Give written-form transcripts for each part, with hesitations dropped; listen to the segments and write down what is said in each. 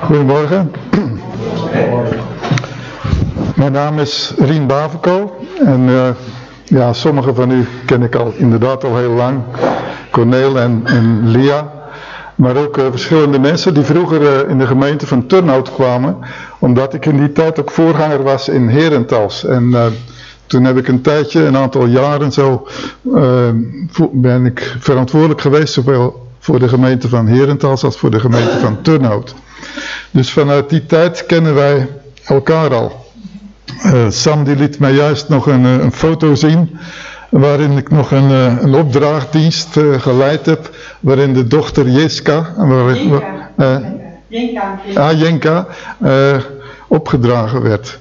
Goedemorgen. Mijn naam is Rien Bavenko en sommigen van u ken ik inderdaad al heel lang. Corneel en Lia. Maar ook verschillende mensen die vroeger in de gemeente van Turnhout kwamen. Omdat ik in die tijd ook voorganger was in Herentals. En toen heb ik een aantal jaren ben ik verantwoordelijk geweest. Zowel voor de gemeente van Herentals als voor de gemeente van Turnhout. Dus vanuit die tijd kennen wij elkaar al. Sam die liet mij juist nog een foto zien. Waarin ik nog een opdrachtdienst geleid heb. Waarin de dochter Jeska. Jenka opgedragen werd.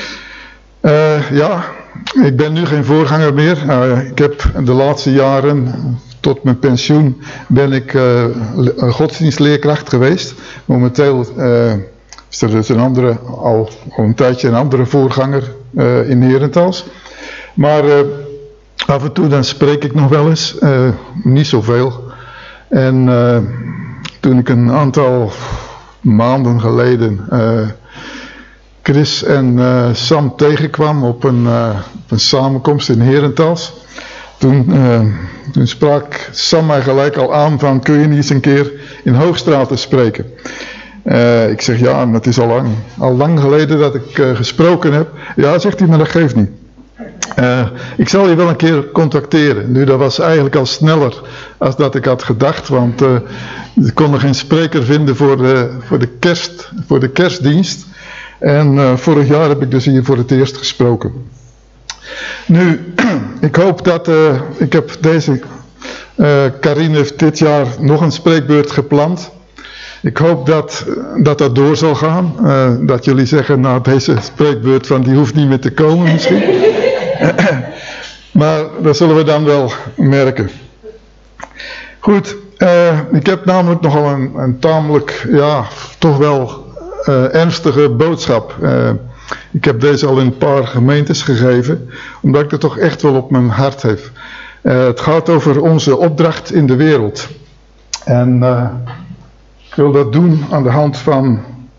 Ik ben nu geen voorganger meer. Ik heb de laatste jaren, tot mijn pensioen, ben ik godsdienstleerkracht geweest. Momenteel is er dus al een tijdje een andere voorganger in Herentals. Maar af en toe dan spreek ik nog wel eens, niet zoveel. En toen ik een aantal maanden geleden Chris en Sam tegenkwam op een samenkomst in Herentals. Toen sprak Sam mij gelijk al aan van, kun je niet eens een keer in Hoogstraten spreken? Ik zeg ja, dat is al lang geleden dat ik gesproken heb. Ja, zegt hij, maar dat geeft niet. Ik zal je wel een keer contacteren. Nu, dat was eigenlijk al sneller als dat ik had gedacht, want ze konden geen spreker vinden voor de kerstdienst. En vorig jaar heb ik dus hier voor het eerst gesproken. Nu, ik hoop dat, Karin heeft dit jaar nog een spreekbeurt gepland. Ik hoop dat door zal gaan. Dat jullie zeggen, nou deze spreekbeurt van die hoeft niet meer te komen misschien. Maar dat zullen we dan wel merken. Goed, ik heb namelijk nogal een tamelijk, toch wel ernstige boodschap. Ik heb deze al in een paar gemeentes gegeven, omdat ik het toch echt wel op mijn hart heb. Het gaat over onze opdracht in de wereld. En ik wil dat doen aan de hand van,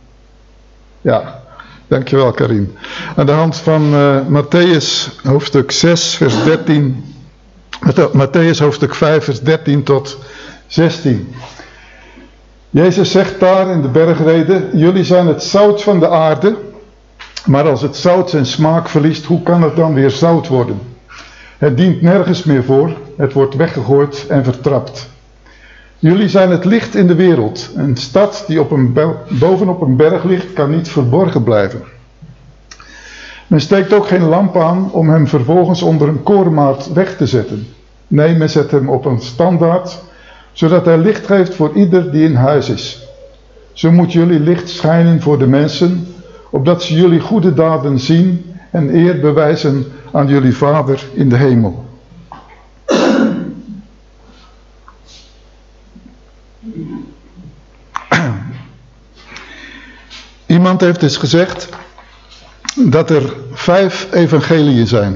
dankjewel Karin. Aan de hand van Mattheüs hoofdstuk 6 vers 13. Mattheüs hoofdstuk 5 vers 13 tot 16. Jezus zegt daar in de bergrede, jullie zijn het zout van de aarde, maar als het zout zijn smaak verliest, hoe kan het dan weer zout worden? Het dient nergens meer voor, het wordt weggegooid en vertrapt. Jullie zijn het licht in de wereld. Een stad die bovenop een berg ligt, kan niet verborgen blijven. Men steekt ook geen lamp aan om hem vervolgens onder een korenmaat weg te zetten. Nee, men zet hem op een standaard, zodat hij licht geeft voor ieder die in huis is. Zo moet jullie licht schijnen voor de mensen, opdat ze jullie goede daden zien en eer bewijzen aan jullie Vader in de hemel. Iemand heeft dus gezegd dat er 5 evangeliën zijn.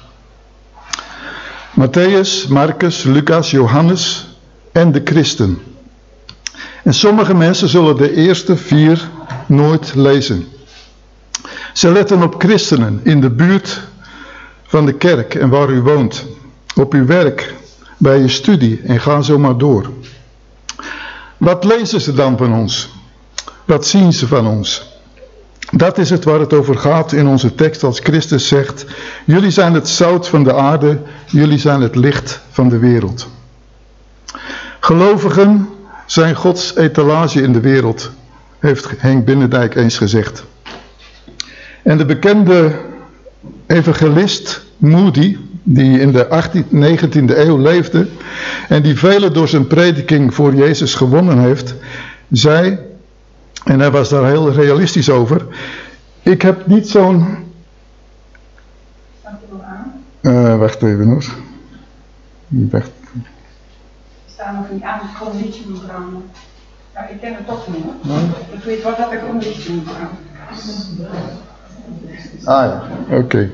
Mattheüs, Marcus, Lucas, Johannes en de Christen. En sommige mensen zullen de eerste 4 nooit lezen. Ze letten op christenen in de buurt van de kerk en waar u woont. Op uw werk, bij je studie en gaan zo maar door. Wat lezen ze dan van ons? Wat zien ze van ons? Dat is het waar het over gaat in onze tekst als Christus zegt, jullie zijn het zout van de aarde, jullie zijn het licht van de wereld. Gelovigen zijn Gods etalage in de wereld, heeft Henk Binnendijk eens gezegd. En de bekende evangelist Moody, die in de 19e eeuw leefde en die velen door zijn prediking voor Jezus gewonnen heeft, zei, en hij was daar heel realistisch over, ik heb niet zo'n... Staat er nog aan? Wacht even hoor. Er staan nog niet aan het conditieprogramma. Ja, ik ken het toch niet hoor. Nee. Ik weet wat dat een conditieprogramma is. Ah ja, oké.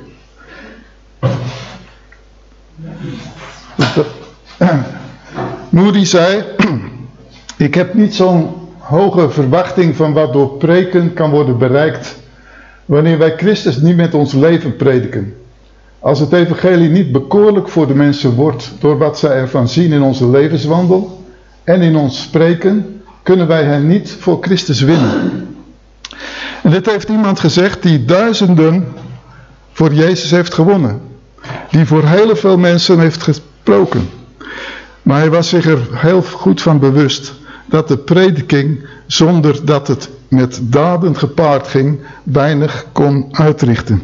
Moody zei, ik heb niet zo'n hoge verwachting van wat door preken kan worden bereikt wanneer wij Christus niet met ons leven prediken. Als het evangelie niet bekoorlijk voor de mensen wordt door wat zij ervan zien in onze levenswandel en in ons spreken, kunnen wij hen niet voor Christus winnen. En dit heeft iemand gezegd die duizenden voor Jezus heeft gewonnen. Die voor heel veel mensen heeft gesproken. Maar hij was zich er heel goed van bewust dat de prediking, zonder dat het met daden gepaard ging, weinig kon uitrichten.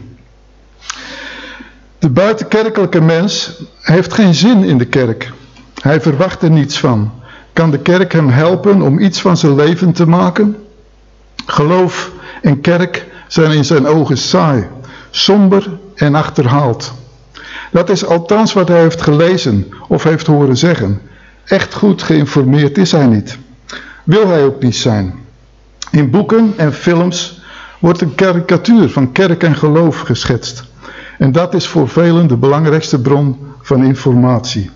De buitenkerkelijke mens heeft geen zin in de kerk. Hij verwacht er niets van. Kan de kerk hem helpen om iets van zijn leven te maken? Geloof en kerk zijn in zijn ogen saai, somber en achterhaald. Dat is althans wat hij heeft gelezen of heeft horen zeggen. Echt goed geïnformeerd is hij niet. Wil hij ook niet zijn. In boeken en films wordt een karikatuur van kerk en geloof geschetst. En dat is voor velen de belangrijkste bron van informatie.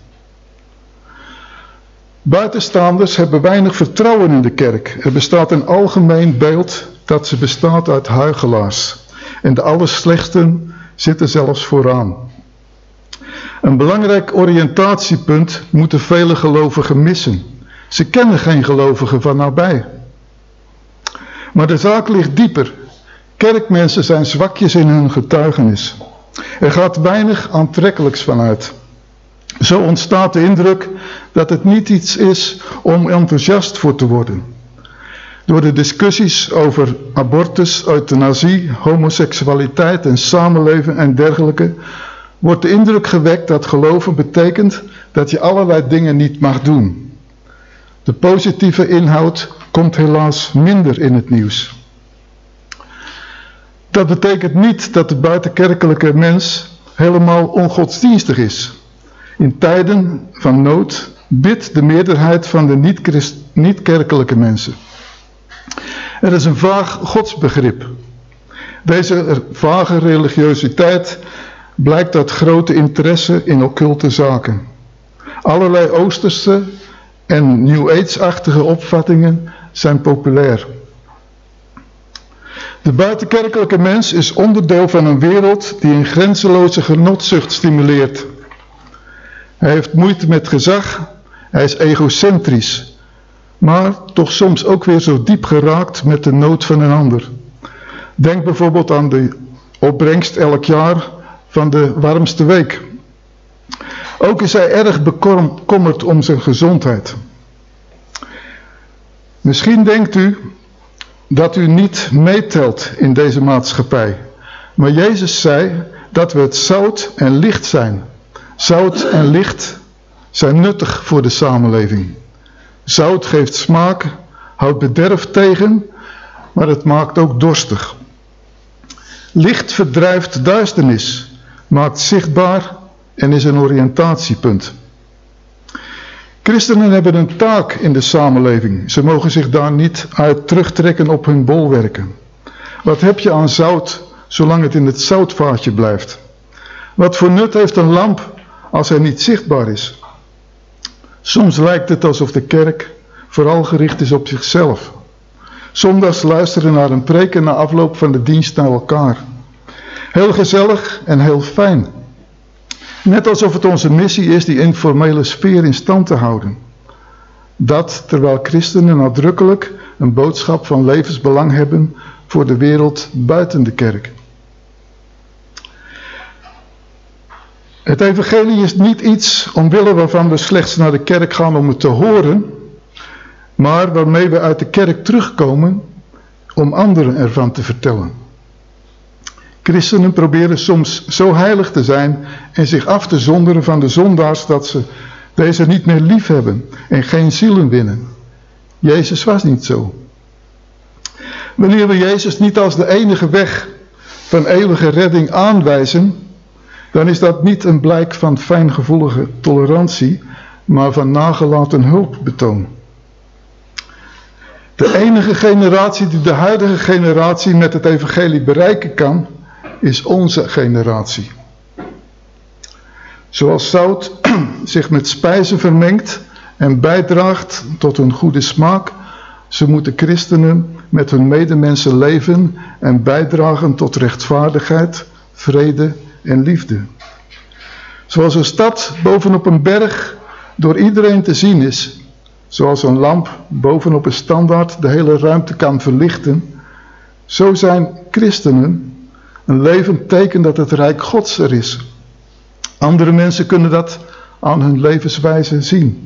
Buitenstaanders hebben weinig vertrouwen in de kerk. Er bestaat een algemeen beeld dat ze bestaat uit huichelaars. En de allerslechtsten zitten zelfs vooraan. Een belangrijk oriëntatiepunt moeten vele gelovigen missen. Ze kennen geen gelovigen van nabij. Maar de zaak ligt dieper. Kerkmensen zijn zwakjes in hun getuigenis. Er gaat weinig aantrekkelijks vanuit. Zo ontstaat de indruk dat het niet iets is om enthousiast voor te worden. Door de discussies over abortus, euthanasie, homoseksualiteit en samenleven en dergelijke wordt de indruk gewekt dat geloven betekent dat je allerlei dingen niet mag doen. De positieve inhoud komt helaas minder in het nieuws. Dat betekent niet dat de buitenkerkelijke mens helemaal ongodsdienstig is. In tijden van nood bidt de meerderheid van de niet-kerkelijke mensen. Er is een vaag godsbegrip. Deze vage religiositeit blijkt uit grote interesse in occulte zaken. Allerlei Oosterse en New Age-achtige opvattingen zijn populair. De buitenkerkelijke mens is onderdeel van een wereld die een grenzeloze genotzucht stimuleert. Hij heeft moeite met gezag, hij is egocentrisch, maar toch soms ook weer zo diep geraakt met de nood van een ander. Denk bijvoorbeeld aan de opbrengst elk jaar van de warmste week. Ook is hij erg bekommerd om zijn gezondheid. Misschien denkt u dat u niet meetelt in deze maatschappij. Maar Jezus zei dat we het zout en licht zijn. Zout en licht zijn nuttig voor de samenleving. Zout geeft smaak, houdt bederf tegen, maar het maakt ook dorstig. Licht verdrijft duisternis, maakt zichtbaar en is een oriëntatiepunt. Christenen hebben een taak in de samenleving. Ze mogen zich daar niet uit terugtrekken op hun bolwerken. Wat heb je aan zout, zolang het in het zoutvaatje blijft? Wat voor nut heeft een lamp als hij niet zichtbaar is? Soms lijkt het alsof de kerk vooral gericht is op zichzelf. Zondags luisteren naar een preek en na afloop van de dienst naar elkaar. Heel gezellig en heel fijn. Net alsof het onze missie is die informele sfeer in stand te houden. Dat terwijl christenen nadrukkelijk een boodschap van levensbelang hebben voor de wereld buiten de kerk. Het evangelie is niet iets omwille waarvan we slechts naar de kerk gaan om het te horen, maar waarmee we uit de kerk terugkomen om anderen ervan te vertellen. Christenen proberen soms zo heilig te zijn en zich af te zonderen van de zondaars dat ze deze niet meer lief hebben en geen zielen winnen. Jezus was niet zo. Wanneer we Jezus niet als de enige weg van eeuwige redding aanwijzen, dan is dat niet een blijk van fijngevoelige tolerantie, maar van nagelaten hulpbetoon. De enige generatie die de huidige generatie met het evangelie bereiken kan, is onze generatie. Zoals zout zich met spijzen vermengt en bijdraagt tot een goede smaak, Ze moeten christenen met hun medemensen leven en bijdragen tot rechtvaardigheid, vrede en liefde. Zoals een stad bovenop een berg door iedereen te zien is, zoals een lamp bovenop een standaard de hele ruimte kan verlichten, zo zijn christenen een levend teken dat het rijk Gods er is. Andere mensen kunnen dat aan hun levenswijze zien.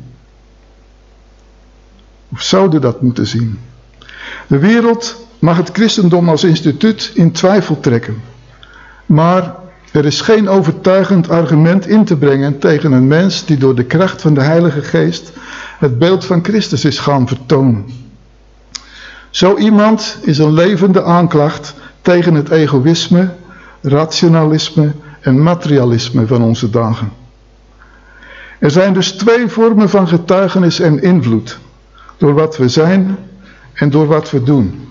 Of zouden dat moeten zien. De wereld mag het christendom als instituut in twijfel trekken. Maar er is geen overtuigend argument in te brengen tegen een mens die door de kracht van de Heilige Geest het beeld van Christus is gaan vertonen. Zo iemand is een levende aanklacht tegen het egoïsme, rationalisme en materialisme van onze dagen. Er zijn dus twee vormen van getuigenis en invloed. Door wat we zijn en door wat we doen.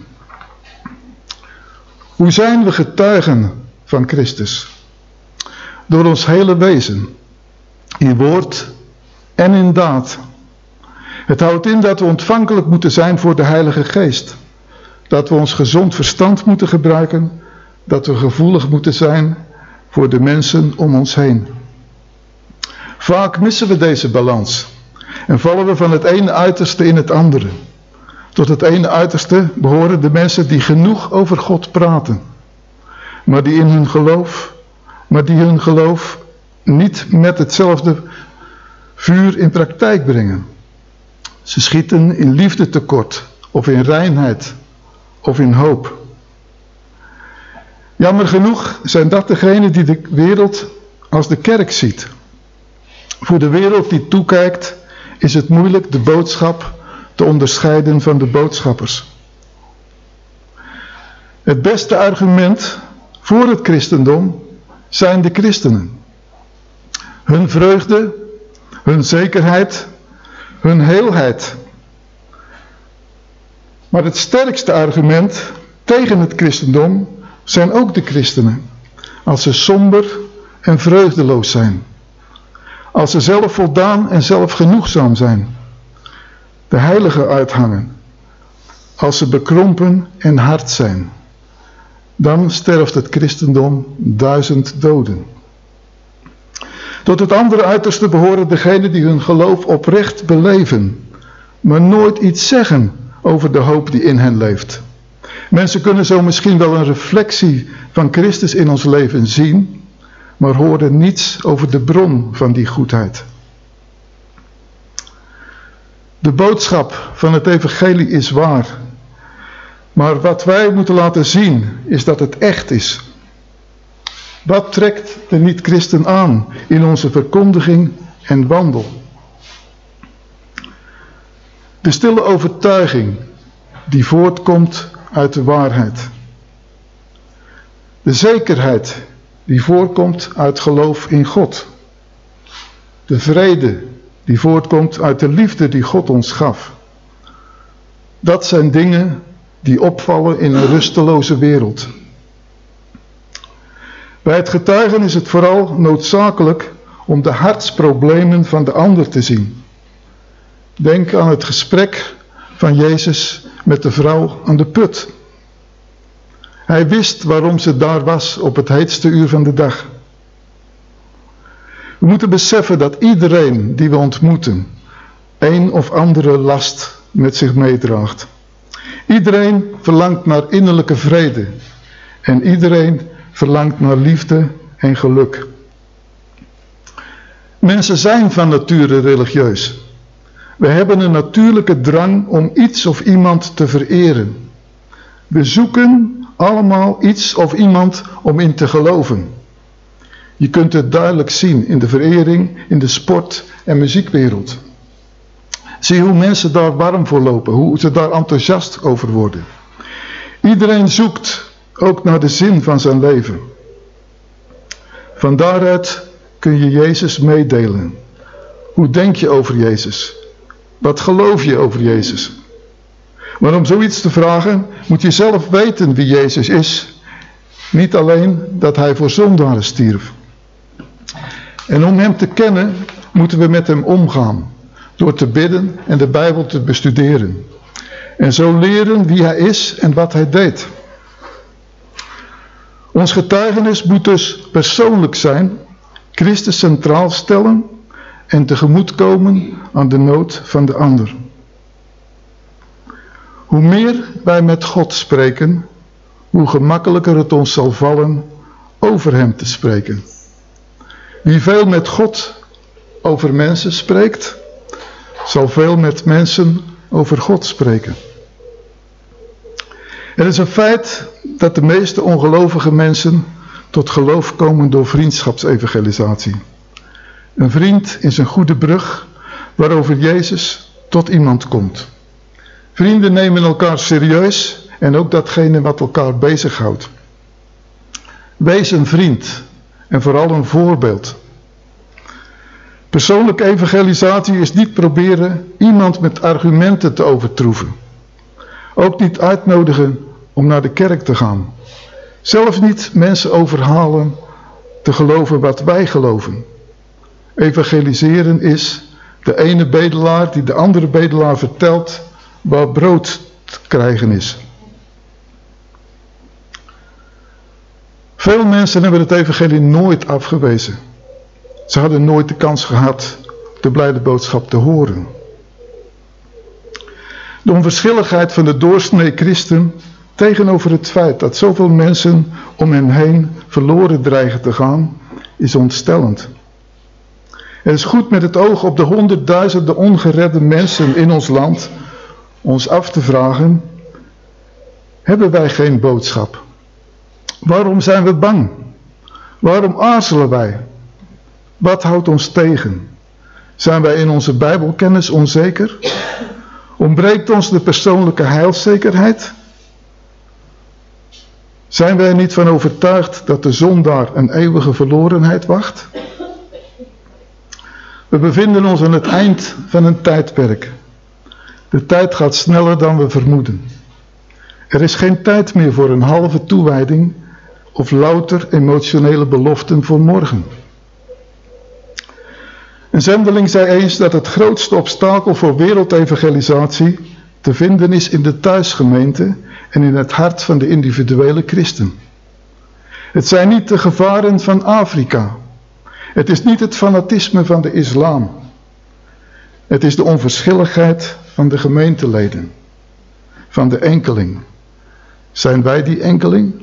Hoe zijn we getuigen van Christus? Door ons hele wezen. In woord en in daad. Het houdt in dat we ontvankelijk moeten zijn voor de Heilige Geest. Dat we ons gezond verstand moeten gebruiken. Dat we gevoelig moeten zijn voor de mensen om ons heen. Vaak missen we deze balans. En vallen we van het ene uiterste in het andere. Tot het ene uiterste behoren de mensen die genoeg over God praten. Maar die hun geloof niet met hetzelfde vuur in praktijk brengen. Ze schieten in liefde tekort, of in reinheid, of in hoop. Jammer genoeg zijn dat degenen die de wereld als de kerk ziet. Voor de wereld die toekijkt, is het moeilijk de boodschap te onderscheiden van de boodschappers. Het beste argument voor het christendom zijn de christenen. Hun vreugde, hun zekerheid, hun heelheid. Maar het sterkste argument tegen het christendom zijn ook de christenen. Als ze somber en vreugdeloos zijn. Als ze zelf voldaan en zelfgenoegzaam zijn. De heilige uithangen. Als ze bekrompen en hard zijn. Dan sterft het christendom 1000 doden. Tot het andere uiterste behoren degenen die hun geloof oprecht beleven. Maar nooit iets zeggen over de hoop die in hen leeft. Mensen kunnen zo misschien wel een reflectie van Christus in ons leven zien. Maar horen niets over de bron van die goedheid. De boodschap van het evangelie is waar. Maar wat wij moeten laten zien is dat het echt is. Wat trekt de niet-christen aan in onze verkondiging en wandel? De stille overtuiging die voortkomt uit de waarheid. De zekerheid die voortkomt uit geloof in God. De vrede die voortkomt uit de liefde die God ons gaf. Dat zijn dingen die opvallen in een rusteloze wereld. Bij het getuigen is het vooral noodzakelijk om de hartsproblemen van de ander te zien. Denk aan het gesprek van Jezus met de vrouw aan de put. Hij wist waarom ze daar was op het heetste uur van de dag. We moeten beseffen dat iedereen die we ontmoeten een of andere last met zich meedraagt. Iedereen verlangt naar innerlijke vrede en iedereen verlangt naar liefde en geluk. Mensen zijn van nature religieus. We hebben een natuurlijke drang om iets of iemand te vereren. We zoeken allemaal iets of iemand om in te geloven. Je kunt het duidelijk zien in de verering, in de sport- en muziekwereld. Zie hoe mensen daar warm voor lopen, hoe ze daar enthousiast over worden. Iedereen zoekt ook naar de zin van zijn leven. Van daaruit kun je Jezus meedelen. Hoe denk je over Jezus? Wat geloof je over Jezus? Maar om zoiets te vragen, moet je zelf weten wie Jezus is. Niet alleen dat hij voor zondaren stierf. En om hem te kennen, moeten we met hem omgaan. Door te bidden en de Bijbel te bestuderen. en zo leren wie hij is en wat hij deed. Ons getuigenis moet dus persoonlijk zijn, Christus centraal stellen en tegemoetkomen aan de nood van de ander. Hoe meer wij met God spreken, hoe gemakkelijker het ons zal vallen over hem te spreken. Wie veel met God over mensen spreekt, zal veel met mensen over God spreken. Het is een feit dat de meeste ongelovige mensen tot geloof komen door vriendschapsevangelisatie. Een vriend is een goede brug waarover Jezus tot iemand komt. Vrienden nemen elkaar serieus en ook datgene wat elkaar bezighoudt. Wees een vriend en vooral een voorbeeld. Persoonlijke evangelisatie is niet proberen iemand met argumenten te overtroeven. Ook niet uitnodigen om naar de kerk te gaan. Zelfs niet mensen overhalen te geloven wat wij geloven. Evangeliseren is de ene bedelaar die de andere bedelaar vertelt waar brood te krijgen is. Veel mensen hebben het evangelie nooit afgewezen. Ze hadden nooit de kans gehad de blijde boodschap te horen. De onverschilligheid van de doorsnee christen tegenover het feit dat zoveel mensen om hen heen verloren dreigen te gaan, is ontstellend. Het is goed met het oog op de honderdduizenden ongeredde mensen in ons land ons af te vragen: hebben wij geen boodschap? Waarom zijn we bang? Waarom aarzelen wij? Wat houdt ons tegen? Zijn wij in onze Bijbelkennis onzeker? Ontbreekt ons de persoonlijke heilszekerheid? Zijn wij er niet van overtuigd dat de zondaar een eeuwige verlorenheid wacht? We bevinden ons aan het eind van een tijdperk. De tijd gaat sneller dan we vermoeden. Er is geen tijd meer voor een halve toewijding of louter emotionele beloften voor morgen. Een zendeling zei eens dat het grootste obstakel voor wereldevangelisatie te vinden is in de thuisgemeente en in het hart van de individuele christen. Het zijn niet de gevaren van Afrika. Het is niet het fanatisme van de islam. Het is de onverschilligheid van de gemeenteleden, van de enkeling. Zijn wij die enkeling?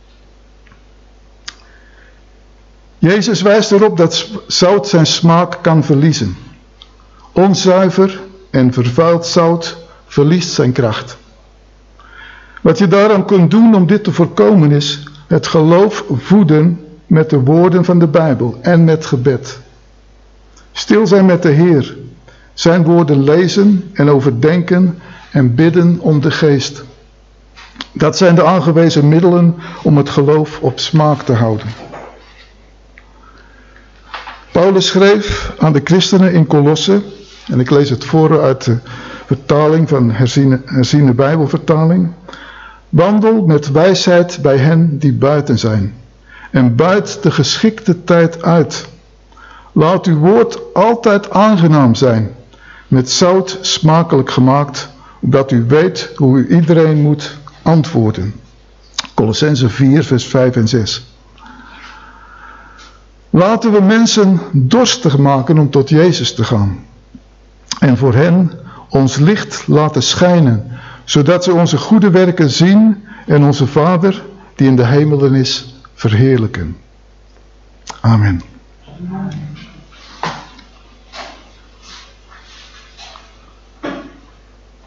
Jezus wijst erop dat zout zijn smaak kan verliezen. Onzuiver en vervuild zout verliest zijn kracht. Wat je daaraan kunt doen om dit te voorkomen is het geloof voeden met de woorden van de Bijbel en met gebed. Stil zijn met de Heer, zijn woorden lezen en overdenken en bidden om de geest. Dat zijn de aangewezen middelen om het geloof op smaak te houden. Paulus schreef aan de christenen in Kolosse, en ik lees het voor uit de vertaling van herziene Bijbelvertaling: wandel met wijsheid bij hen die buiten zijn, en buit de geschikte tijd uit. Laat uw woord altijd aangenaam zijn, met zout smakelijk gemaakt, opdat u weet hoe u iedereen moet antwoorden. Kolossenzen 4, vers 5 en 6. Laten we mensen dorstig maken om tot Jezus te gaan. En voor hen ons licht laten schijnen, zodat ze onze goede werken zien en onze Vader, die in de hemelen is, verheerlijken. Amen.